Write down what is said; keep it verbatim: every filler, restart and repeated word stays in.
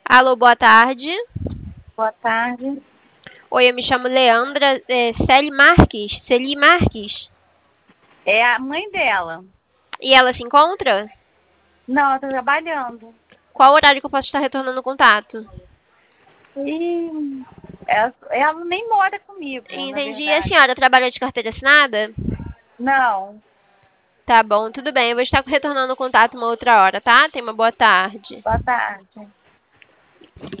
Alô, boa tarde. Boa tarde. Oi, eu me chamo Leandra é, Celi Marques. Celi Marques. É a mãe dela. E ela se encontra? Não, ela tá trabalhando. Qual horário que eu posso estar retornando o contato? E ela, ela nem mora comigo, na Entendi. E a verdade. senhora trabalha de carteira assinada? Não. Tá bom, tudo bem. Eu vou estar retornando o contato uma outra hora, tá? Tenha uma boa tarde. Boa tarde.